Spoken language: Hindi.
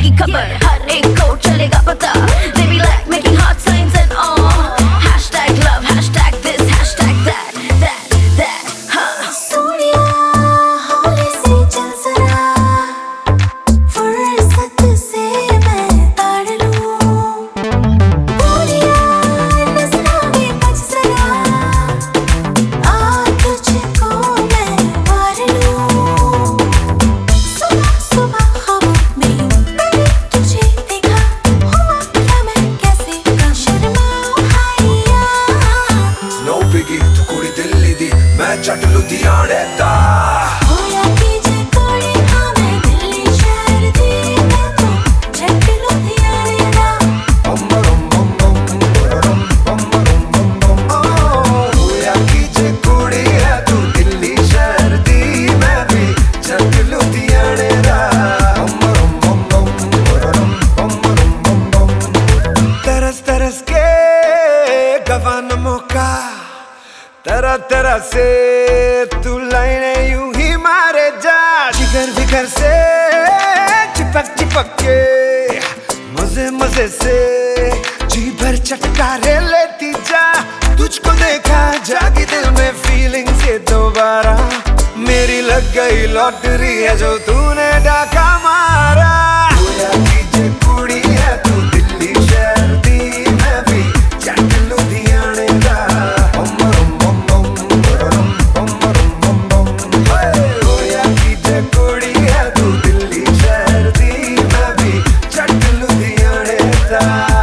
रहेगी खबर, हर एक को चलेगा पता। They be like making heart signs and all. Hashtag love, hashtag this, hashtag that, huh. Sonia हौले से चल जरा, फुर्सत से मैं ताड़ लूं। बोलिया नजरा में बच जरा, आ तुझको मैं वार लूं। सुबह सुबह ख्वाबों में मैंने तुझे देखा, हुआ क्या मैं कैसे का शर्माऊं हाया। No biggie, तू कुड़ी दिल्ली दी, मैं जट लुधियाने दा। होया कीजे कोड़ी हाँ मैं दिल्ली शहर दी, मैं तो जट लुधियाने दा। होया कीजे कुड़ी है तू दिल्ली शहर दी, मैं भी जट लुधियाने दा। तरस तरस के गवान मौका, तरह तरह से तू लाइने यूं ही मारे जा। जिगर विगर से चिपक चिपक के, मजे मजे से जी भर चटकारे लेती जा। तुझको देखा जागी दिल में फीलिंग से दोबारा, मेरी लग गई लॉटरी है जो तूने डाका मारा। होया कीजे कुड़ी है तू दिल्ली शहर दी, मैं भी जट लुधियाने दा। होया कीजे कुड़ी है तू दिल्ली शहर दी, मैं भी जट लुधियाने दा।